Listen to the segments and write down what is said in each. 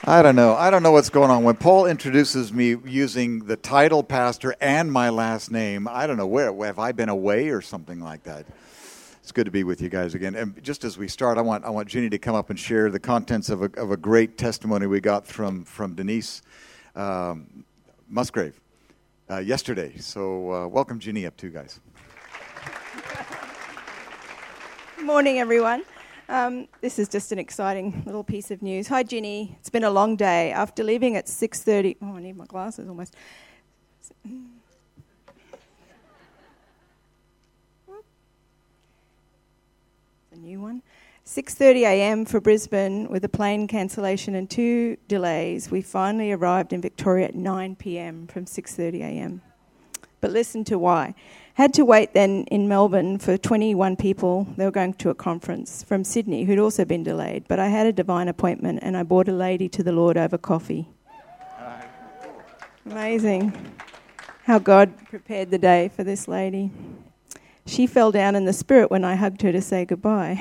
I don't know. I don't know what's going on. When Paul introduces me using the title pastor and my last name, I don't know where. Have I been away or something like that? It's good to be with you guys again. And just as we start, I want Ginny to come up and share the contents of a great testimony we got from Denise Musgrave yesterday. So welcome Ginny up too, guys. Good morning, everyone. This is just an exciting little piece of news. Hi, Ginny. It's been a long day. After leaving at 6:30... Oh, I need my glasses almost. A new one. 6:30 a.m. for Brisbane with a plane cancellation and 2 delays. We finally arrived in Victoria at 9 p.m. from 6:30 a.m. But listen to why. Had to wait then in Melbourne for 21 people. They were going to a conference from Sydney who'd also been delayed. But I had a divine appointment and I brought a lady to the Lord over coffee. Amazing how God prepared the day for this lady. She fell down in the spirit when I hugged her to say goodbye.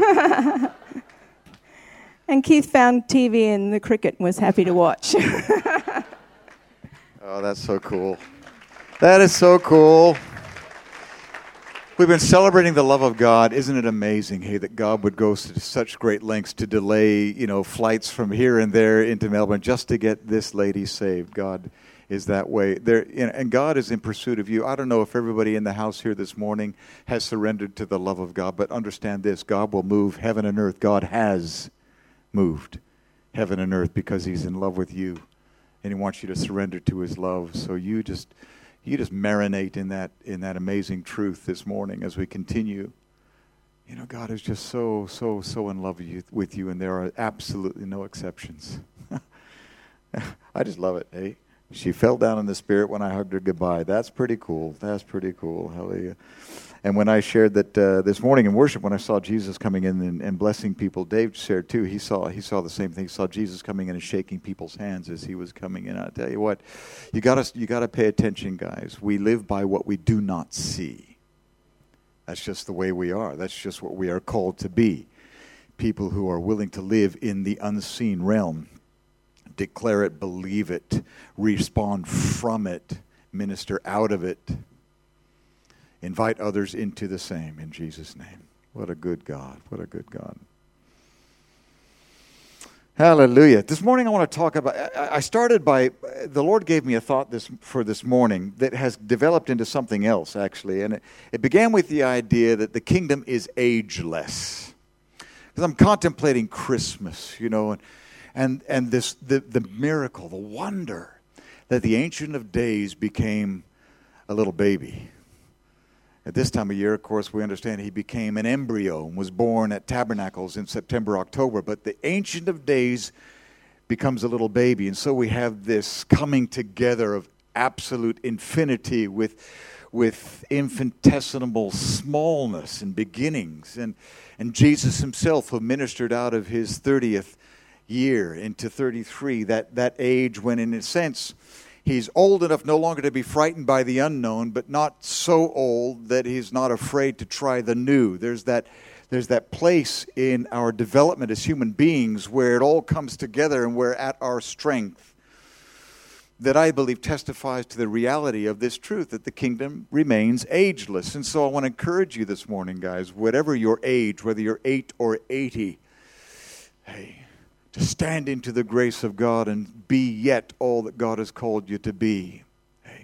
And Keith found TV and the cricket and was happy to watch. Oh, that's so cool. That is so cool. We've been celebrating the love of God. Isn't it amazing, hey, that God would go to such great lengths to delay, flights from here and there into Melbourne just to get this lady saved. God is that way. And God is in pursuit of you. I don't know if everybody in the house here this morning has surrendered to the love of God, but understand this, God will move heaven and earth. God has moved heaven and earth because he's in love with you. And he wants you to surrender to his love. So you just marinate in that amazing truth this morning as we continue. God is just so in love with you, and there are absolutely no exceptions. I just love it, eh? She fell down in the spirit when I hugged her goodbye. That's pretty cool. That's pretty cool. Hallelujah. And when I shared that this morning in worship, when I saw Jesus coming in and blessing people, Dave shared too. He saw the same thing. He saw Jesus coming in and shaking people's hands as he was coming in. I tell you what, you gotta pay attention, guys. We live by what we do not see. That's just the way we are. That's just what we are called to be. People who are willing to live in the unseen realm. Declare it, believe it, respond from it, minister out of it. Invite others into the same in Jesus' name. What a good God. What a good God. Hallelujah. This morning I want to talk about, I started by, the Lord gave me a thought for this morning that has developed into something else, actually. And it began with the idea that the kingdom is ageless. Because I'm contemplating Christmas, and this the miracle, the wonder that the Ancient of Days became a little baby. At this time of year, of course, we understand he became an embryo and was born at Tabernacles in September, October. But the Ancient of Days becomes a little baby. And so we have this coming together of absolute infinity with infinitesimal smallness and beginnings. And Jesus himself, who ministered out of his 30th year into 33, that age when, in a sense, he's old enough no longer to be frightened by the unknown, but not so old that he's not afraid to try the new. There's that place in our development as human beings where it all comes together and we're at our strength that I believe testifies to the reality of this truth, that the kingdom remains ageless. And so I want to encourage you this morning, guys, whatever your age, whether you're 8 or 80, hey, to stand into the grace of God and be yet all that God has called you to be. Hey.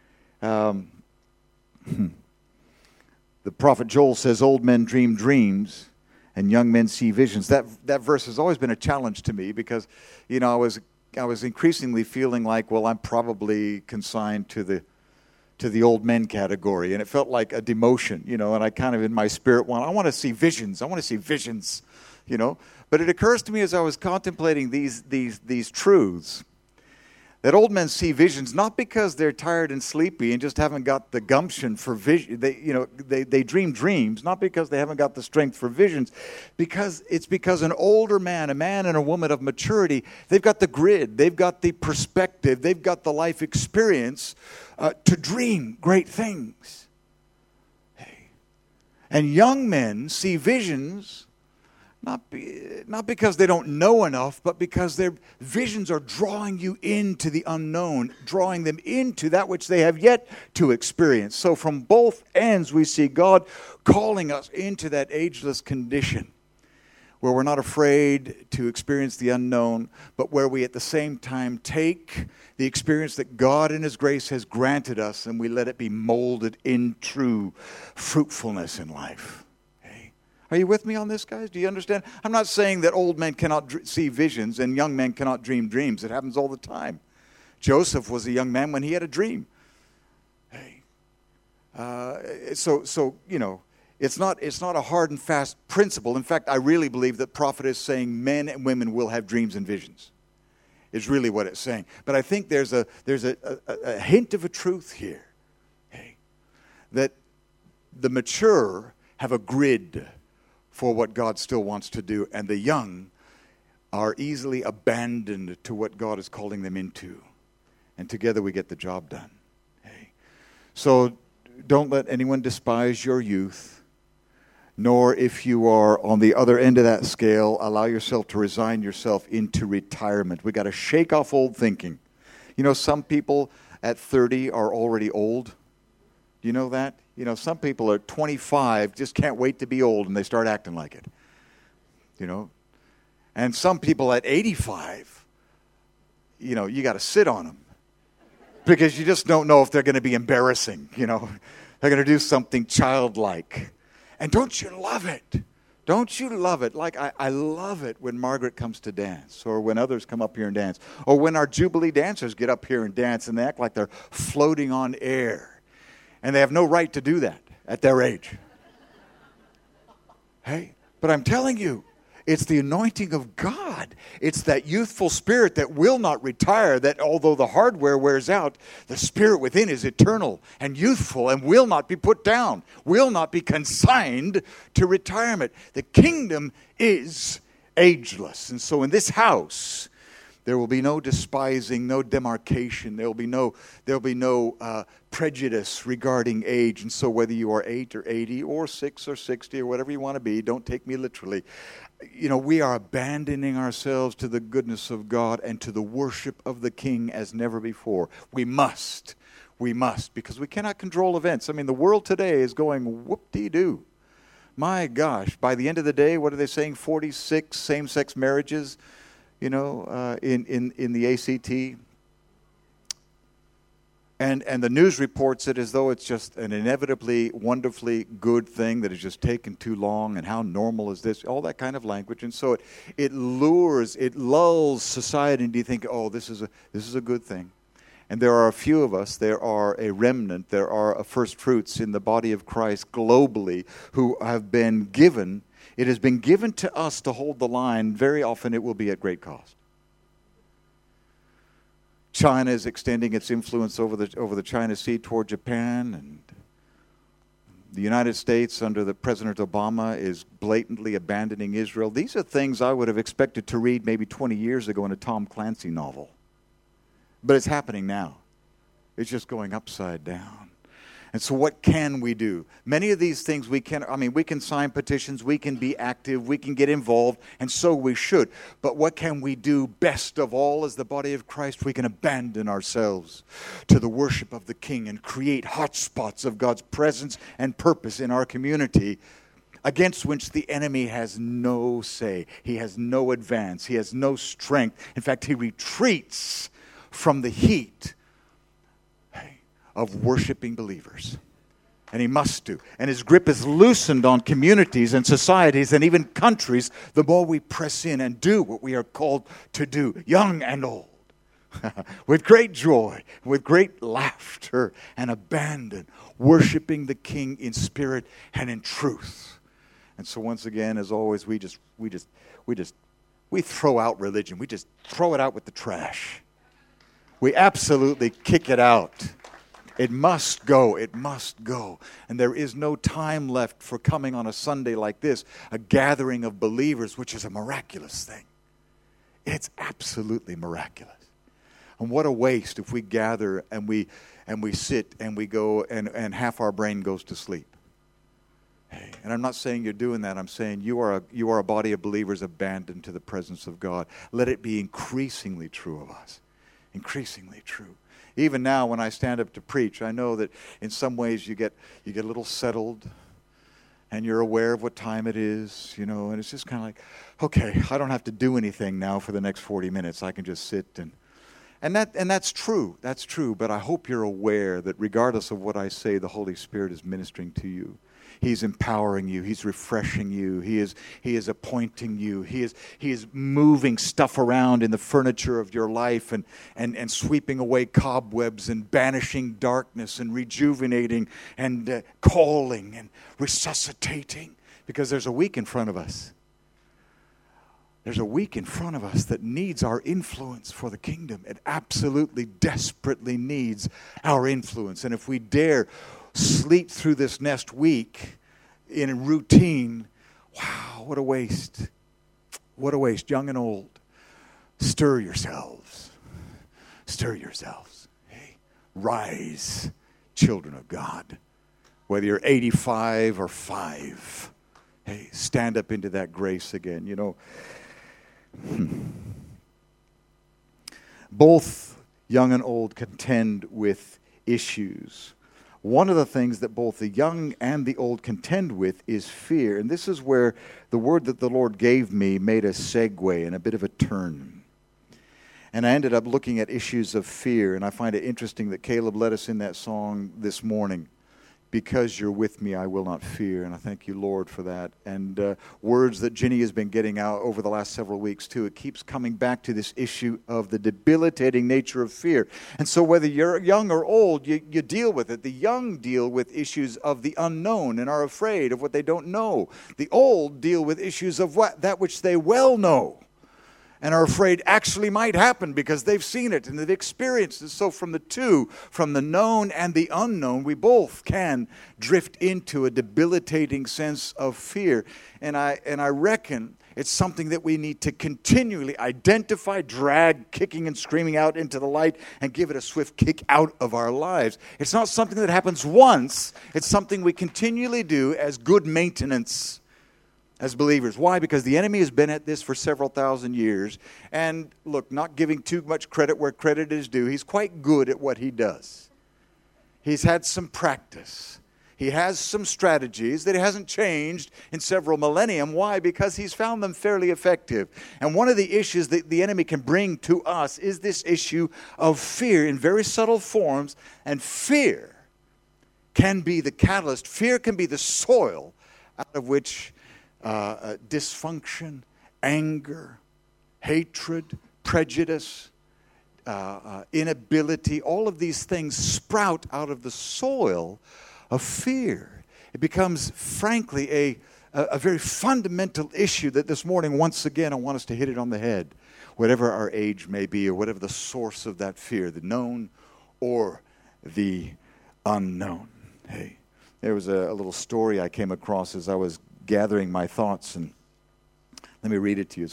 The prophet Joel says, old men dream dreams and young men see visions. That verse has always been a challenge to me because, I was increasingly feeling like, well, I'm probably consigned to the old men category. And it felt like a demotion, and I kind of in my spirit I want to see visions. I want to see visions, But it occurs to me as I was contemplating these truths that old men see visions not because they're tired and sleepy and just haven't got the gumption for vision. They dream dreams not because they haven't got the strength for visions, because an older man, a man and a woman of maturity, they've got the grid, they've got the perspective, they've got the life experience to dream great things. Hey. And young men see visions Not because they don't know enough, but because their visions are drawing you into the unknown, drawing them into that which they have yet to experience. So from both ends, we see God calling us into that ageless condition where we're not afraid to experience the unknown, but where we at the same time take the experience that God in His grace has granted us and we let it be molded into fruitfulness in life. Are you with me on this, guys? Do you understand? I'm not saying that old men cannot see visions and young men cannot dream dreams. It happens all the time. Joseph was a young man when he had a dream. Hey, so you know, it's not a hard and fast principle. In fact, I really believe that prophet is saying men and women will have dreams and visions. Is really what it's saying. But I think there's a hint of a truth here. Hey, that the mature have a grid for what God still wants to do, and the young are easily abandoned to what God is calling them into. And together we get the job done. Hey. So don't let anyone despise your youth, nor if you are on the other end of that scale, allow yourself to resign yourself into retirement. We got to shake off old thinking. You know, some people at 30 are already old. Do you know that? You know, some people are 25, just can't wait to be old, and they start acting like it. You know? And some people at 85, you know, you got to sit on them. Because you just don't know if they're going to be embarrassing, you know. They're going to do something childlike. And don't you love it? Don't you love it? Like, I love it when Margaret comes to dance, or when others come up here and dance, or when our Jubilee dancers get up here and dance, and they act like they're floating on air. And they have no right to do that at their age. Hey, but I'm telling you, it's the anointing of God. It's that youthful spirit that will not retire, that although the hardware wears out, the spirit within is eternal and youthful and will not be put down, will not be consigned to retirement. The kingdom is ageless. And so in this house, there will be no despising, no demarcation. There will be no prejudice regarding age. And so whether you are 8 or 80 or 6 or 60 or whatever you want to be, don't take me literally. You know, we are abandoning ourselves to the goodness of God and to the worship of the King as never before. We must, because we cannot control events. I mean, the world today is going whoop-dee-doo. My gosh, by the end of the day, what are they saying? 46 same-sex marriages. You know, in the ACT. And the news reports it as though it's just an inevitably, wonderfully good thing that has just taken too long, and how normal is this? All that kind of language. And so it lulls society into thinking, oh, this is a good thing. And there are a few of us, there are a remnant, there are a first fruits in the body of Christ globally who have been given. It has been given to us to hold the line. Very often it will be at great cost. China is extending its influence over the China Sea toward Japan, and the United States under the President Obama is blatantly abandoning Israel. These are things I would have expected to read maybe 20 years ago in a Tom Clancy novel. But it's happening now. It's just going upside down. And so what can we do? Many of these things we can sign petitions, we can be active, we can get involved, and so we should. But what can we do best of all as the body of Christ? We can abandon ourselves to the worship of the King and create hotspots of God's presence and purpose in our community, against which the enemy has no say. He has no advance. He has no strength. In fact, he retreats from the heat of worshiping believers. And he must do. And his grip is loosened on communities and societies and even countries the more we press in and do what we are called to do, young and old, with great joy, with great laughter and abandon, worshiping the King in spirit and in truth. And so once again, as always, we throw out religion. We just throw it out with the trash. We absolutely kick it out. It must go. It must go. And there is no time left for coming on a Sunday like this, a gathering of believers, which is a miraculous thing. It's absolutely miraculous. And what a waste if we gather and we sit and we go and half our brain goes to sleep. Hey, and I'm not saying you're doing that. I'm saying you are a body of believers abandoned to the presence of God. Let it be increasingly true of us. Increasingly true. Even now when I stand up to preach, I know that in some ways you get a little settled and you're aware of what time it is, and it's just kind of like, okay, I don't have to do anything now for the next 40 minutes. I can just sit and that's true. That's true, but I hope you're aware that regardless of what I say, the Holy Spirit is ministering to you. He's empowering you. He's refreshing you. He is appointing you. He is moving stuff around in the furniture of your life and sweeping away cobwebs and banishing darkness and rejuvenating and calling and resuscitating, because there's a week in front of us. There's a week in front of us that needs our influence for the kingdom. It absolutely, desperately needs our influence. And if we dare sleep through this next week in a routine, wow, what a waste. What a waste, young and old. Stir yourselves. Stir yourselves. Hey, rise, children of God. Whether you're 85 or 5, hey, stand up into that grace again. Both young and old contend with issues. One of the things that both the young and the old contend with is fear. And this is where the word that the Lord gave me made a segue and a bit of a turn. And I ended up looking at issues of fear. And I find it interesting that Caleb led us in that song this morning. Because you're with me, I will not fear. And I thank you, Lord, for that. And words that Ginny has been getting out over the last several weeks, too. It keeps coming back to this issue of the debilitating nature of fear. And so whether you're young or old, you deal with it. The young deal with issues of the unknown and are afraid of what they don't know. The old deal with issues of that which they well know and are afraid actually might happen because they've seen it and they've experienced it. So from the known and the unknown, we both can drift into a debilitating sense of fear. And I reckon it's something that we need to continually identify, drag, kicking and screaming out into the light, and give it a swift kick out of our lives. It's not something that happens once. It's something we continually do as good maintenance as believers. Why? Because the enemy has been at this for several thousand years. And look, not giving too much credit where credit is due, he's quite good at what he does. He's had some practice. He has some strategies that he hasn't changed in several millennium. Why? Because he's found them fairly effective. And one of the issues that the enemy can bring to us is this issue of fear in very subtle forms. And fear can be the catalyst. Fear can be the soil out of which dysfunction, anger, hatred, prejudice, inability, all of these things sprout out of the soil of fear. It becomes, frankly, a very fundamental issue that this morning, once again, I want us to hit it on the head. Whatever our age may be, or whatever the source of that fear, the known or the unknown. Hey, there was a little story I came across as I was gathering my thoughts, and let me read it to you.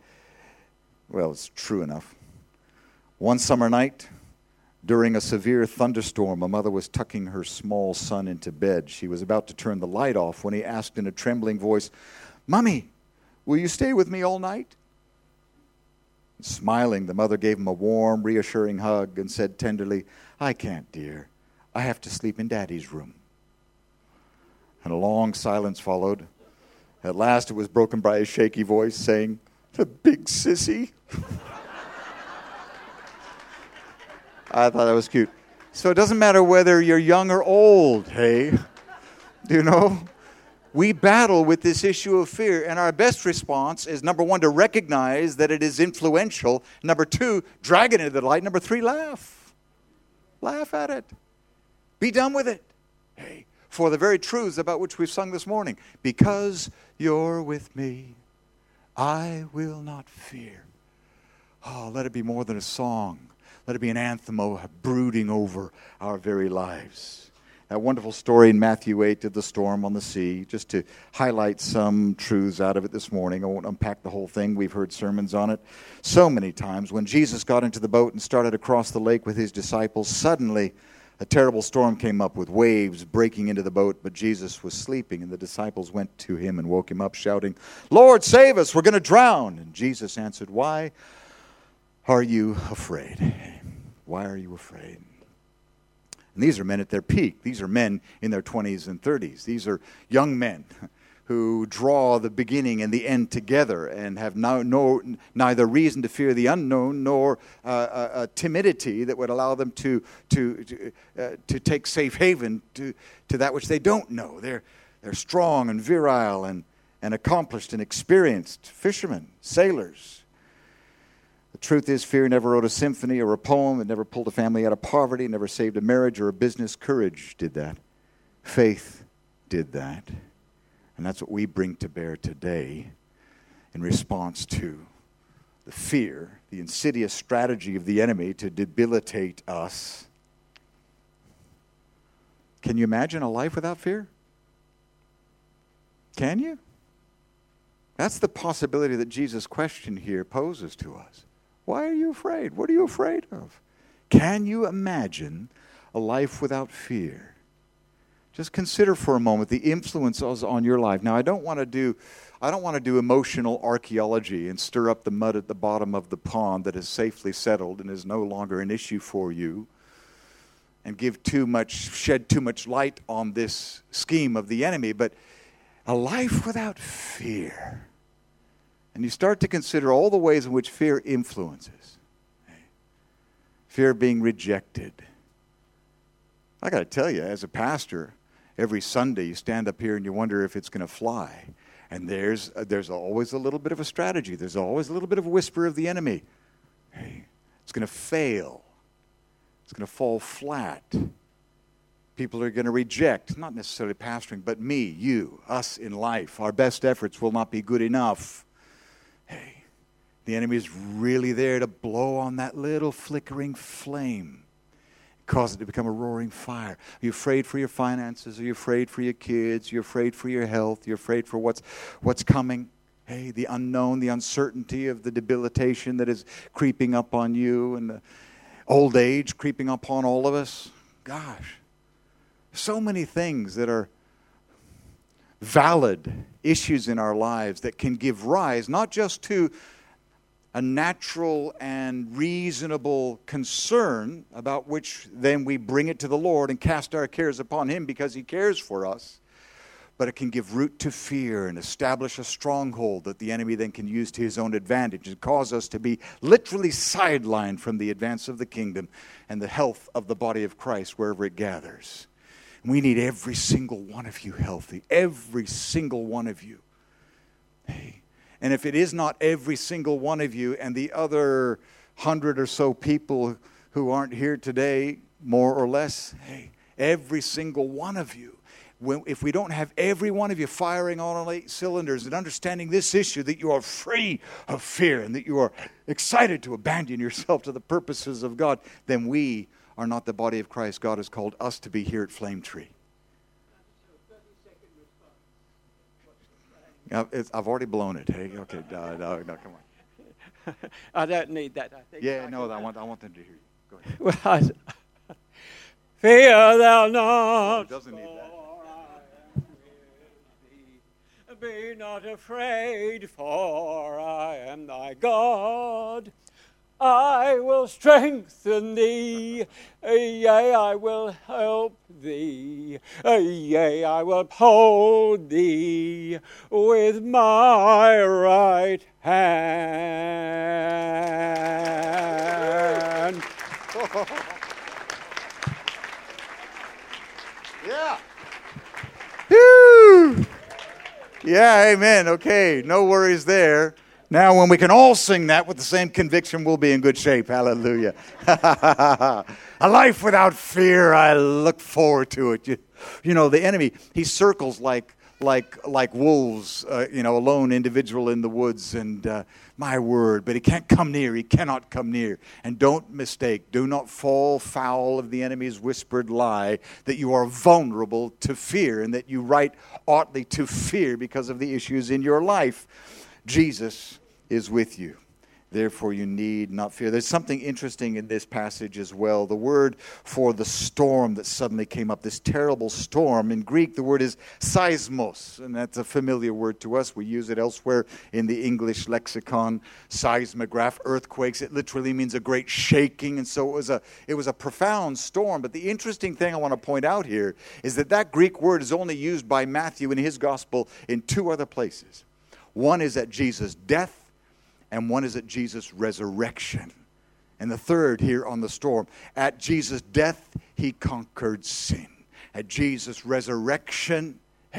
It's true enough. One summer night, during a severe thunderstorm, a mother was tucking her small son into bed. She was about to turn the light off when he asked in a trembling voice, "Mommy, will you stay with me all night?" Smiling, the mother gave him a warm, reassuring hug and said tenderly, "I can't, dear. I have to sleep in Daddy's room." And a long silence followed. At last it was broken by a shaky voice saying, "The big sissy." I thought that was cute. So it doesn't matter whether you're young or old, hey. We battle with this issue of fear, and our best response is, number 1, to recognize that it is influential. Number 2, drag it into the light. Number 3, laugh. Laugh at it. Be done with it. Hey. For the very truths about which we've sung this morning. Because you're with me, I will not fear. Oh, let it be more than a song. Let it be an anthem brooding over our very lives. That wonderful story in Matthew 8 of the storm on the sea, just to highlight some truths out of it this morning. I won't unpack the whole thing. We've heard sermons on it so many times. When Jesus got into the boat and started across the lake with his disciples, suddenly A terrible storm came up with waves breaking into the boat, but Jesus was sleeping, and the disciples went to him and woke him up, shouting, "Lord, save us, we're going to drown." And Jesus answered, "Why are you afraid? Why are you afraid?" And these are men at their peak. These are men in their 20s and 30s. These are young men who draw the beginning and the end together and have neither reason to fear the unknown nor a timidity that would allow them to take safe haven to that which they don't know. They're strong and virile and accomplished and experienced fishermen, sailors. The truth is, fear never wrote a symphony or a poem. It never pulled a family out of poverty. It never saved a marriage or a business. Courage did that. Faith did that. And that's what we bring to bear today in response to the fear, the insidious strategy of the enemy to debilitate us. Can you imagine a life without fear? Can you? That's the possibility that Jesus' question here poses to us. Why are you afraid? What are you afraid of? Can you imagine a life without fear? Just consider for a moment the influences on your life. Now, I don't want to do emotional archaeology and stir up the mud at the bottom of the pond that is safely settled and is no longer an issue for you, and shed too much light on this scheme of the enemy. But a life without fear, and you start to consider all the ways in which fear influences. Fear of being rejected. I got to tell you, as a pastor, every Sunday you stand up here and you wonder if it's going to fly. And there's always a little bit of a strategy. There's always a little bit of a whisper of the enemy. Hey, it's going to fail. It's going to fall flat. People are going to reject, not necessarily pastoring, but me, you, us in life. Our best efforts will not be good enough. Hey, the enemy is really there to blow on that little flickering flame. Cause it to become a roaring fire. Are you afraid for your finances? Are you afraid for your kids? Are you afraid for your health? You're afraid for what's coming? Hey, the unknown, the uncertainty of the debilitation that is creeping up on you and the old age creeping upon all of us. Gosh, so many things that are valid issues in our lives that can give rise not just to a natural and reasonable concern about which then we bring it to the Lord and cast our cares upon Him because He cares for us. But it can give root to fear and establish a stronghold that the enemy then can use to his own advantage and cause us to be literally sidelined from the advance of the kingdom and the health of the body of Christ wherever it gathers. We need every single one of you healthy. Every single one of you. Hey. And if it is not every single one of you and the other 100 or so people who aren't here today, more or less, hey, every single one of you, if we don't have every one of you firing on all 8 cylinders and understanding this issue, that you are free of fear and that you are excited to abandon yourself to the purposes of God, then we are not the body of Christ God has called us to be here at Flame Tree. I've already blown it. Hey, okay, no, come on. I don't need that. I think. Yeah, no, I want them to hear you. Go ahead. Well, fear thou not. It doesn't need that. Be not afraid, for I am thy God. I will strengthen thee, yea, I will help thee, yea, I will uphold thee with my right hand. Yeah. Woo! Yeah, amen. Okay, no worries there. Now, when we can all sing that with the same conviction, we'll be in good shape. Hallelujah. A life without fear, I look forward to it. You know, the enemy, he circles like wolves, a lone individual in the woods, and my word, but he can't come near. He cannot come near. And don't mistake, do not fall foul of the enemy's whispered lie that you are vulnerable to fear and that you right oughtly to fear because of the issues in your life. Jesus is with you. Therefore you need not fear. There's something interesting in this passage as well. The word for the storm that suddenly came up, this terrible storm, in Greek the word is seismos, and that's a familiar word to us. We use it elsewhere in the English lexicon. Seismograph, earthquakes. It literally means a great shaking, and so it was a profound storm. But the interesting thing I want to point out here is that Greek word is only used by Matthew in his gospel in two other places. One is at Jesus' death, and one is at Jesus' resurrection. And the third here on the storm. At Jesus' death, he conquered sin. At Jesus' resurrection,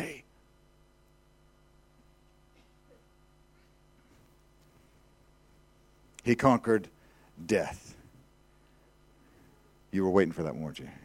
he conquered death. You were waiting for that, weren't you?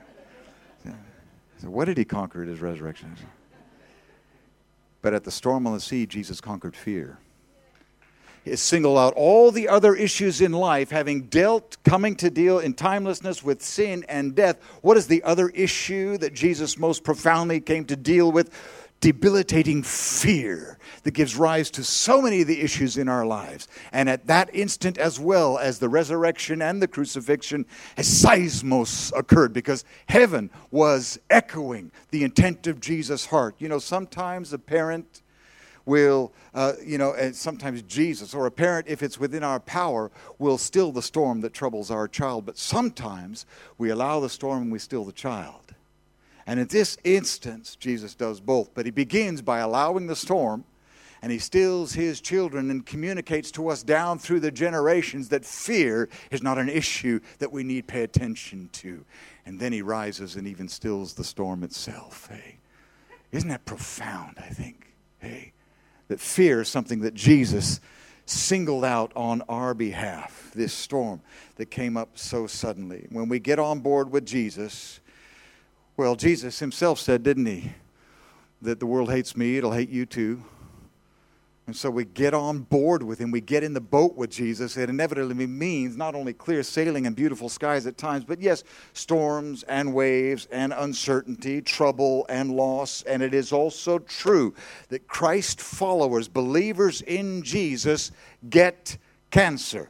So what did he conquer at his resurrection? But at the storm on the sea, Jesus conquered fear. He singled out all the other issues in life, coming to deal in timelessness with sin and death. What is the other issue that Jesus most profoundly came to deal with? Debilitating fear that gives rise to so many of the issues in our lives. And at that instant, as well as the resurrection and the crucifixion, a seismos occurred because heaven was echoing the intent of Jesus' heart. You know, sometimes a parent will, and sometimes Jesus, or a parent, if it's within our power, will still the storm that troubles our child. But sometimes we allow the storm and we still the child. And in this instance, Jesus does both. But he begins by allowing the storm, and he stills his children and communicates to us down through the generations that fear is not an issue that we need pay attention to. And then he rises and even stills the storm itself. Hey, isn't that profound, I think? Hey, that fear is something that Jesus singled out on our behalf, this storm that came up so suddenly. When we get on board with Jesus, well, Jesus himself said, didn't he, that the world hates me, it'll hate you too. And so we get on board with him, we get in the boat with Jesus. It inevitably means not only clear sailing and beautiful skies at times, but yes, storms and waves and uncertainty, trouble and loss. And it is also true that Christ followers, believers in Jesus, get cancer.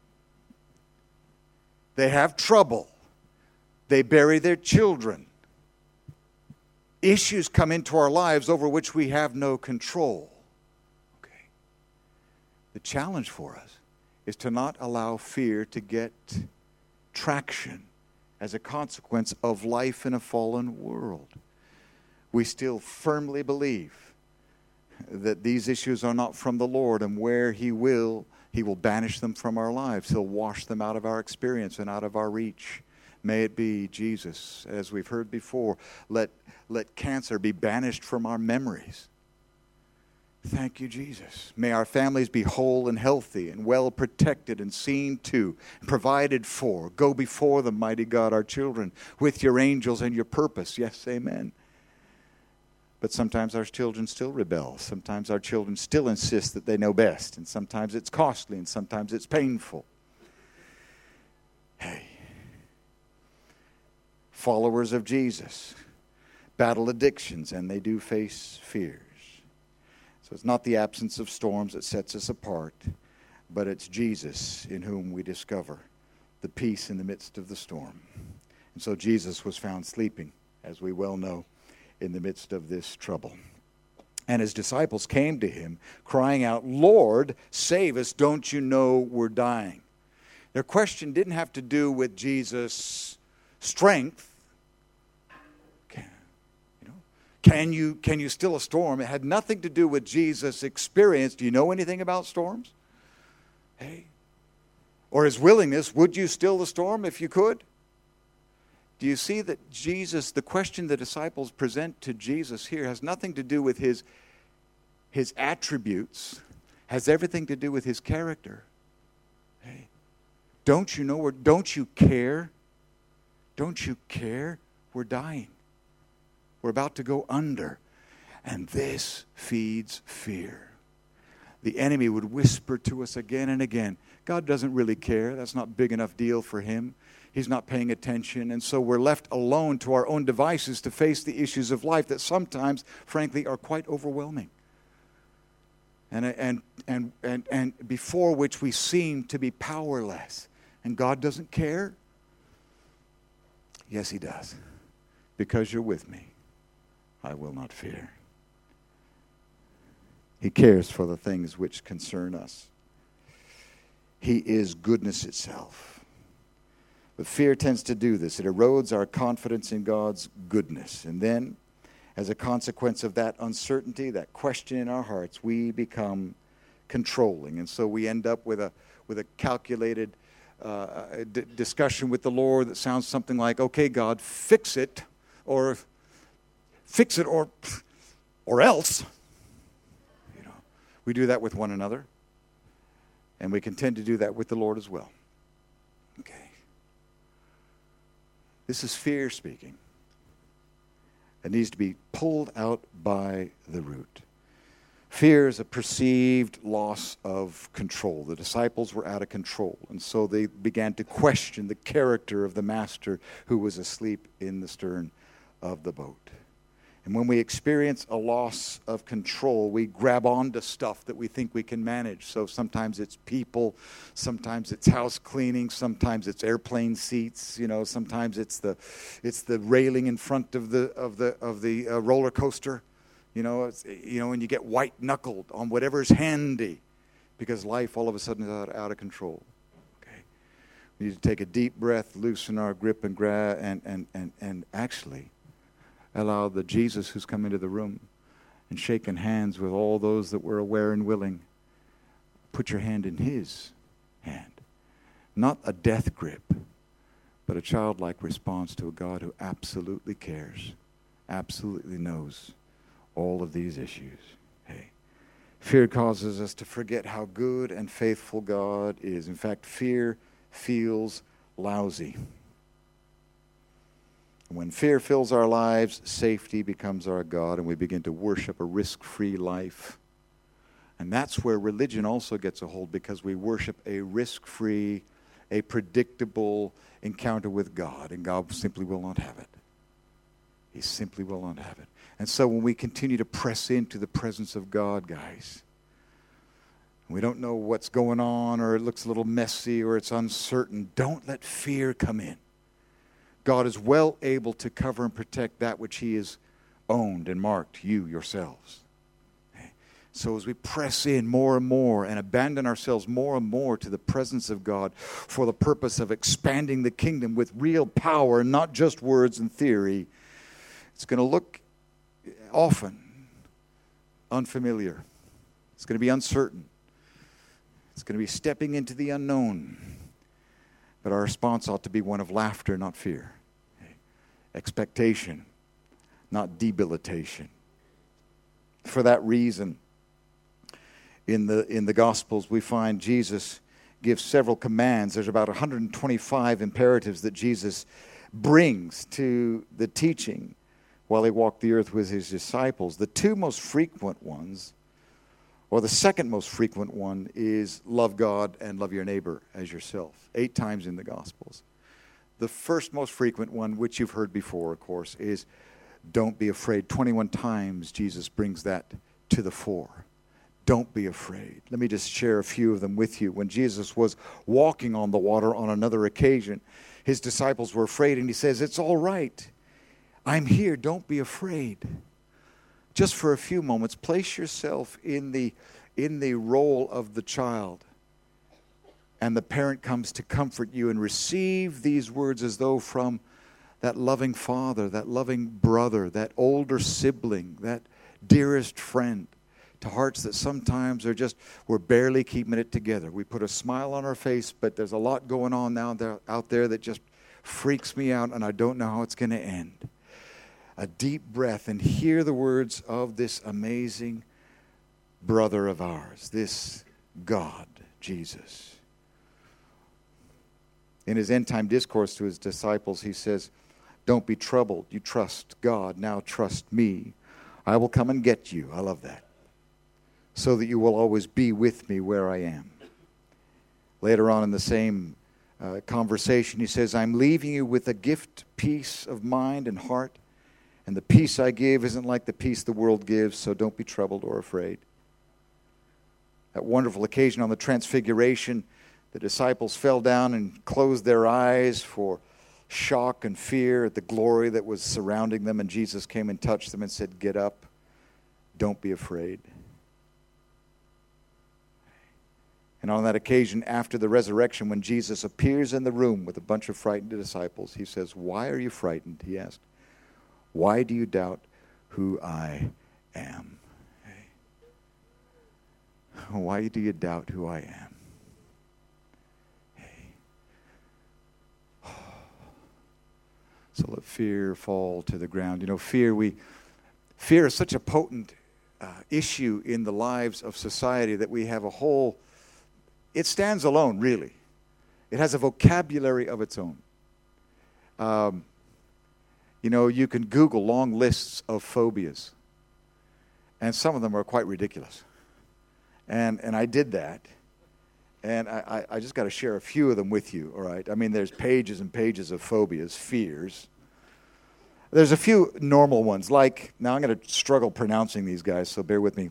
They have trouble. They bury their children. Issues come into our lives over which we have no control. The challenge for us is to not allow fear to get traction as a consequence of life in a fallen world. We still firmly believe that these issues are not from the Lord, and where He will banish them from our lives. He'll wash them out of our experience and out of our reach. May it be, Jesus, as we've heard before, let cancer be banished from our memories. Thank you, Jesus. May our families be whole and healthy and well protected and seen to, and provided for. Go before them, mighty God, our children, with your angels and your purpose. Yes, amen. But sometimes our children still rebel. Sometimes our children still insist that they know best. And sometimes it's costly and sometimes it's painful. Hey, followers of Jesus battle addictions, and they do face fears. So it's not the absence of storms that sets us apart, but it's Jesus in whom we discover the peace in the midst of the storm. And so Jesus was found sleeping, as we well know, in the midst of this trouble. And his disciples came to him, crying out, "Lord, save us, don't you know we're dying?" Their question didn't have to do with Jesus' strength. Can you still a storm? It had nothing to do with Jesus' experience. Do you know anything about storms? Hey. Or his willingness, would you still the storm if you could? Do you see that Jesus, the question the disciples present to Jesus here has nothing to do with his attributes, has everything to do with his character. Hey. Don't you care? Don't you care? We're dying. We're about to go under. And this feeds fear. The enemy would whisper to us again and again, God doesn't really care. That's not a big enough deal for him. He's not paying attention. And so we're left alone to our own devices to face the issues of life that sometimes, frankly, are quite overwhelming. and before which we seem to be powerless. And God doesn't care? Yes, He does. Because you're with me, I will not fear. He cares for the things which concern us. He is goodness itself. But fear tends to do this. It erodes our confidence in God's goodness. And then, as a consequence of that uncertainty, that question in our hearts, we become controlling. And so we end up with a calculated discussion with the Lord that sounds something like, okay, God, fix it or else. We do that with one another, and we can tend to do that with the Lord as well. Okay. This is fear speaking. It needs to be pulled out by the root. Fear is a perceived loss of control. The disciples were out of control, and so they began to question the character of the master who was asleep in the stern of the boat. And when we experience a loss of control, we grab onto stuff that we think we can manage. So sometimes it's people, sometimes it's house cleaning, sometimes it's airplane seats. Sometimes it's the railing in front of the roller coaster. And you get white knuckled on whatever's handy, because life all of a sudden is out of control. Okay, we need to take a deep breath, loosen our grip, and grab and actually allow the Jesus who's come into the room and shaken hands with all those that were aware and willing. Put your hand in His hand. Not a death grip, but a childlike response to a God who absolutely cares, absolutely knows all of these issues. Hey, fear causes us to forget how good and faithful God is. In fact, fear feels lousy. When fear fills our lives, safety becomes our God, and we begin to worship a risk-free life. And that's where religion also gets a hold, because we worship a risk-free, a predictable encounter with God, and God simply will not have it. He simply will not have it. And so when we continue to press into the presence of God, guys, we don't know what's going on, or it looks a little messy, or it's uncertain, don't let fear come in. God is well able to cover and protect that which He has owned and marked, you yourselves. Okay. So as we press in more and more and abandon ourselves more and more to the presence of God for the purpose of expanding the kingdom with real power, not just words and theory, it's going to look often unfamiliar. It's going to be uncertain. It's going to be stepping into the unknown. But our response ought to be one of laughter, not fear. Expectation, not debilitation. For that reason, in the Gospels, we find Jesus gives several commands. There's about 125 imperatives that Jesus brings to the teaching while He walked the earth with His disciples. The two most frequent ones, or the second most frequent one, is love God and love your neighbor as yourself. 8 times in the Gospels. The first most frequent one, which you've heard before, of course, is don't be afraid. 21 times Jesus brings that to the fore. Don't be afraid. Let me just share a few of them with you. When Jesus was walking on the water on another occasion, His disciples were afraid, and He says, it's all right. I'm here. Don't be afraid. Just for a few moments, place yourself in the role of the child. And the parent comes to comfort you, and receive these words as though from that loving father, that loving brother, that older sibling, that dearest friend, to hearts that sometimes we're barely keeping it together. We put a smile on our face, but there's a lot going on out there that just freaks me out, and I don't know how it's going to end. A deep breath and hear the words of this amazing brother of ours, this God, Jesus. In His end-time discourse to His disciples, He says, don't be troubled. You trust God. Now trust me. I will come and get you. I love that. So that you will always be with me where I am. Later on in the same conversation, He says, I'm leaving you with a gift, peace of mind and heart. And the peace I give isn't like the peace the world gives, so don't be troubled or afraid. that wonderful occasion on the Transfiguration. The disciples fell down and closed their eyes for shock and fear at the glory that was surrounding them, and Jesus came and touched them and said, "Get up, don't be afraid." And on that occasion, after the resurrection, when Jesus appears in the room with a bunch of frightened disciples, he says, "Why are you frightened?" he asked. "Why do you doubt who I am?" Why do you doubt who I am? So let fear fall to the ground. You know, fear is such a potent issue in the lives of society that we have a whole, it stands alone, really. It has a vocabulary of its own. You know, you can Google long lists of phobias, and some of them are quite ridiculous. And I did that, and I just got to share a few of them with you, all right? I mean, there's pages and pages of phobias, fears. There's a few normal ones, like, now I'm going to struggle pronouncing these guys, so bear with me.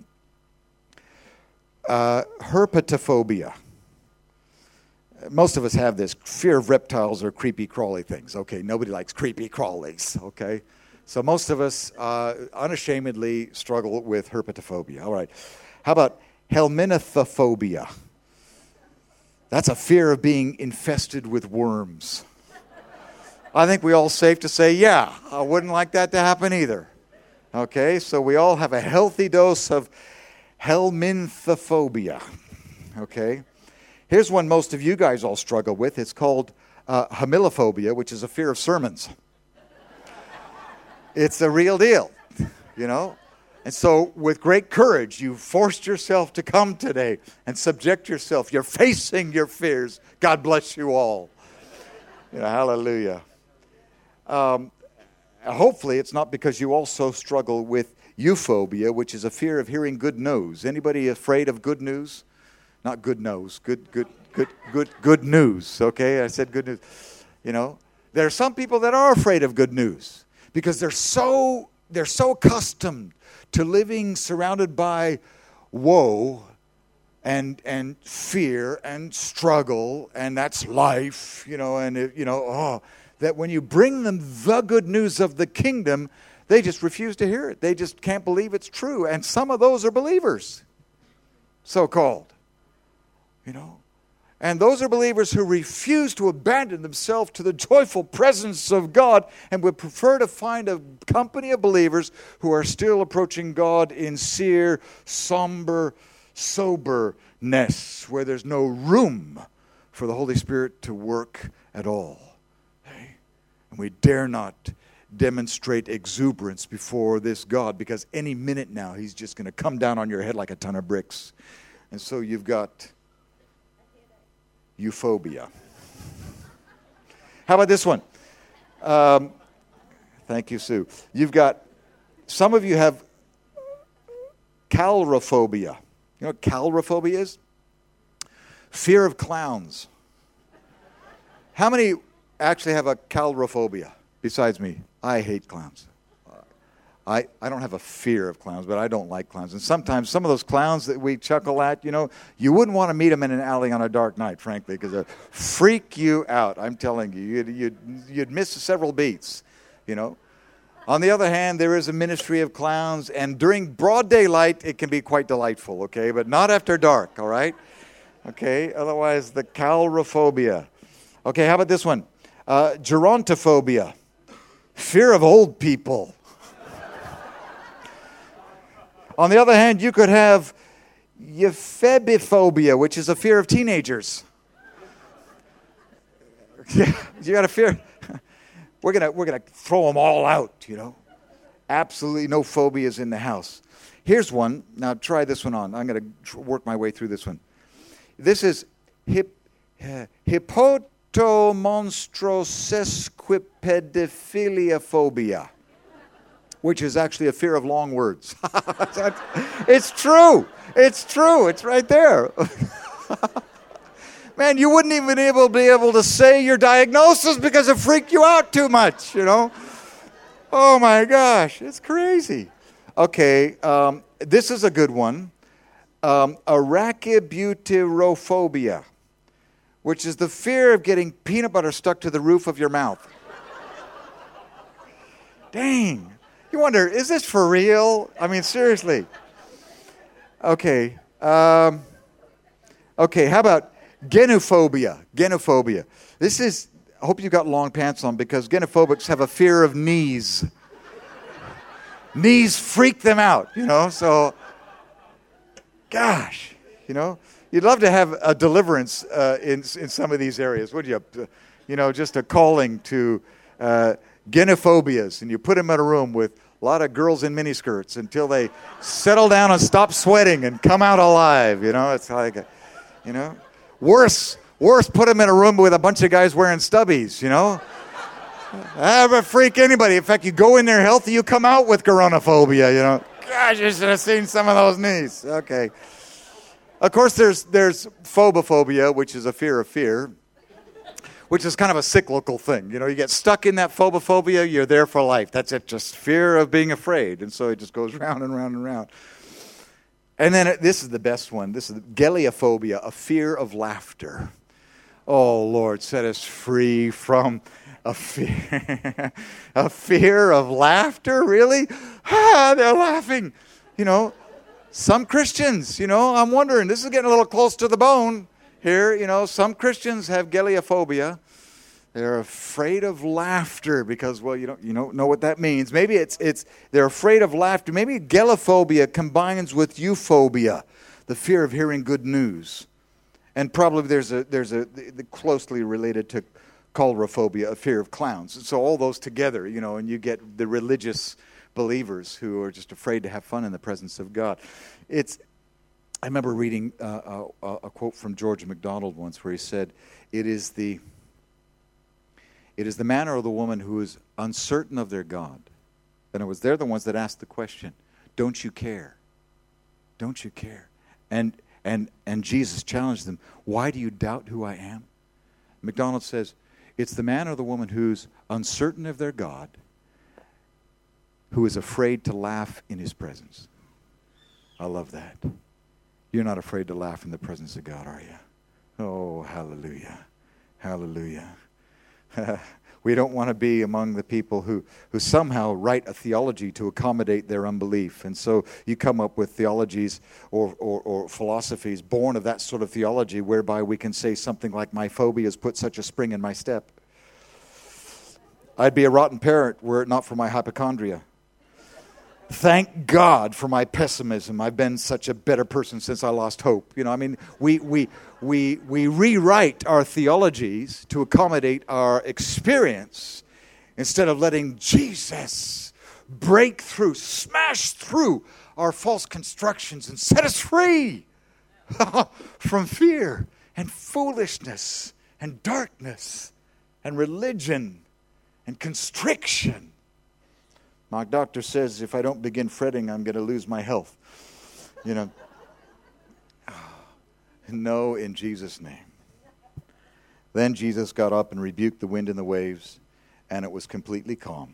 Herpetophobia. Most of us have this fear of reptiles or creepy crawly things. Okay, nobody likes creepy crawlies, okay? So most of us unashamedly struggle with herpetophobia. All right. How about helminthrophobia? That's a fear of being infested with worms. I think we all safe to say, yeah, I wouldn't like that to happen either. Okay, so we all have a healthy dose of helminthrophobia. Okay. Here's one most of you guys all struggle with. It's called homilophobia, which is a fear of sermons. It's a real deal, you know. And so with great courage, you forced yourself to come today and subject yourself. You're facing your fears. God bless you all. You know, hallelujah. Hopefully it's not because you also struggle with euphobia, which is a fear of hearing good news. Anybody afraid of good news? Not good nose, good news, okay? I said good news. You know, there are some people that are afraid of good news because they're so accustomed to living surrounded by woe and fear and struggle, and that's life, you know, and that when you bring them the good news of the kingdom, they just refuse to hear it. They just can't believe it's true. And some of those are believers, so-called. You know, and those are believers who refuse to abandon themselves to the joyful presence of God and would prefer to find a company of believers who are still approaching God in sere, somber soberness, where there's no room for the Holy Spirit to work at all. Okay? And we dare not demonstrate exuberance before this God, because any minute now He's just going to come down on your head like a ton of bricks. And so you've got euphobia. How about this one? Thank you, Sue. Some of you have calrophobia. You know what calrophobia is? Fear of clowns. How many actually have a calrophobia besides me? I hate clowns. I don't have a fear of clowns, but I don't like clowns. And sometimes some of those clowns that we chuckle at, you know, you wouldn't want to meet them in an alley on a dark night, frankly, because they'll freak you out. I'm telling you, you'd miss several beats, you know. On the other hand, there is a ministry of clowns, and during broad daylight, it can be quite delightful, okay, but not after dark, all right? Okay, otherwise the calrophobia. Okay, how about this one? Gerontophobia, fear of old people. On the other hand, you could have euphebiphobia, which is a fear of teenagers. Yeah, you got a fear. We're gonna throw them all out, you know. Absolutely no phobias in the house. Here's one. Now try this one on. I'm going to work my way through this one. This is hippotomonstrosesquipedophilia, which is actually a fear of long words. It's true. It's true. It's right there. Man, you wouldn't even be able to say your diagnosis because it freaked you out too much, you know. Oh, my gosh. It's crazy. Okay, this is a good one. arachibutyrophobia, which is the fear of getting peanut butter stuck to the roof of your mouth. Dang. You wonder, is this for real? I mean, seriously. Okay. Okay, how about genophobia? Genophobia. This is, I hope you've got long pants on, because genophobics have a fear of knees. Knees freak them out, so, gosh, you'd love to have a deliverance in some of these areas, would you? Just a calling to genophobias, and you put them in a room with a lot of girls in miniskirts until they settle down and stop sweating and come out alive, it's like, worse, put them in a room with a bunch of guys wearing stubbies, Ever freak anybody. In fact, you go in there healthy, you come out with coronaphobia, Gosh, you should have seen some of those knees. Okay. Of course, there's phobophobia, which is a fear of fear, which is kind of a cyclical thing. You get stuck in that phobophobia, you're there for life. That's it, just fear of being afraid. And so it just goes round and round and round. And then this is the best one. This is geliophobia, a fear of laughter. Oh, Lord, set us free from a fear of laughter, really? They're laughing. Some Christians, I'm wondering, this is getting a little close to the bone here. Some Christians have geliophobia. They're afraid of laughter because, well, you don't know what that means. Maybe it's they're afraid of laughter. Maybe geliophobia combines with euphobia, the fear of hearing good news. And probably there's a closely related to coulrophobia, a fear of clowns. And so all those together, and you get the religious believers who are just afraid to have fun in the presence of God. I remember reading a quote from George MacDonald once where he said, It is the man or the woman who is uncertain of their God. In other words, they're the ones that ask the question, don't you care? Don't you care? And Jesus challenged them, why do you doubt who I am? MacDonald says, it's the man or the woman who's uncertain of their God, who is afraid to laugh in his presence. I love that. You're not afraid to laugh in the presence of God, are you? Oh, hallelujah. Hallelujah. We don't want to be among the people who somehow write a theology to accommodate their unbelief. And so you come up with theologies or philosophies born of that sort of theology whereby we can say something like, my phobias put such a spring in my step. I'd be a rotten parent were it not for my hypochondria. Thank God for my pessimism. I've been such a better person since I lost hope. We rewrite our theologies to accommodate our experience instead of letting Jesus break through, smash through our false constructions and set us free from fear and foolishness and darkness and religion and constriction. My doctor says if I don't begin fretting, I'm going to lose my health. No, in Jesus' name. Then Jesus got up and rebuked the wind and the waves, and it was completely calm.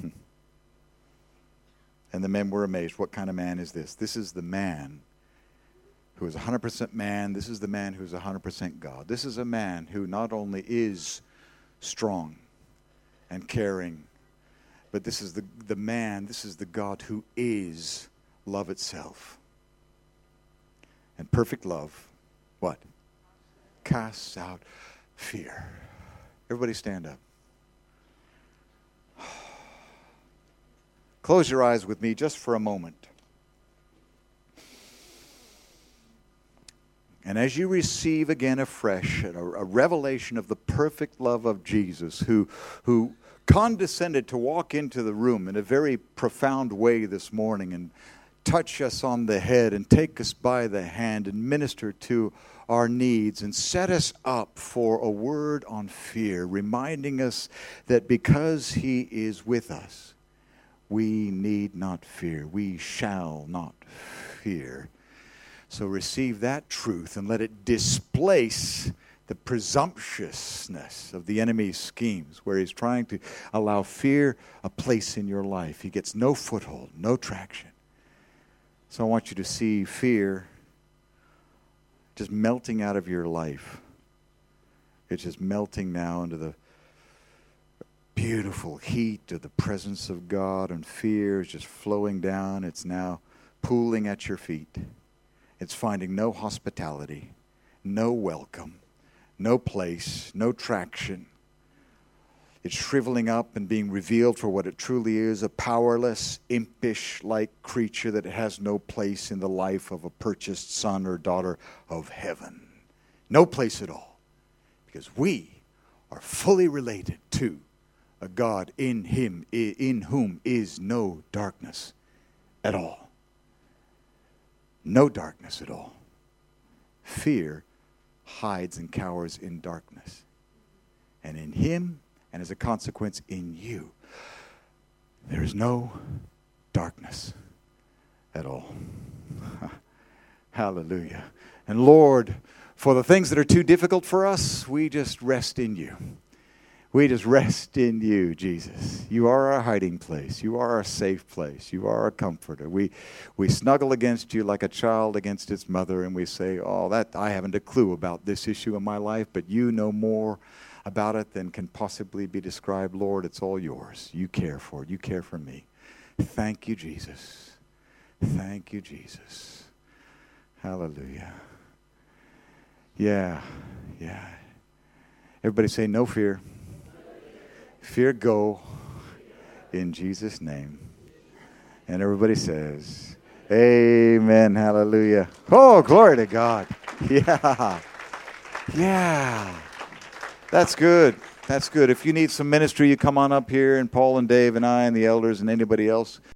And the men were amazed. What kind of man is this? This is the man who is 100% man. This is the man who is 100% God. This is a man who not only is strong and caring, but this is the man, this is the God who is love itself. And perfect love, what? Casts out fear. Everybody stand up. Close your eyes with me just for a moment. And as you receive again afresh a revelation of the perfect love of Jesus, who condescended to walk into the room in a very profound way this morning and touch us on the head and take us by the hand and minister to our needs and set us up for a word on fear, reminding us that because He is with us, we need not fear. We shall not fear. So receive that truth and let it displace the presumptuousness of the enemy's schemes, where he's trying to allow fear a place in your life. He gets no foothold, no traction. So I want you to see fear just melting out of your life. It's just melting now into the beautiful heat of the presence of God, and fear is just flowing down. It's now pooling at your feet. It's finding no hospitality, no welcome, no place, no traction. It's shriveling up and being revealed for what it truly is, a powerless, impish-like creature that has no place in the life of a purchased son or daughter of heaven. No place at all. Because we are fully related to a God in whom is no darkness at all. No darkness at all. Fear hides and cowers in darkness. And in him, and as a consequence in you, there is no darkness at all. Hallelujah. And Lord, for the things that are too difficult for us, we just rest in you. We just rest in you, Jesus. You are our hiding place. You are our safe place. You are our comforter. We snuggle against you like a child against its mother, and we say, oh, that I haven't a clue about this issue in my life, but you know more about it than can possibly be described. Lord, it's all yours. You care for it. You care for me. Thank you, Jesus. Thank you, Jesus. Hallelujah. Yeah. Everybody say, no fear. Fear go in Jesus' name. And everybody says, amen, hallelujah. Oh, glory to God. Yeah. That's good. That's good. If you need some ministry, you come on up here, and Paul and Dave and I and the elders and anybody else.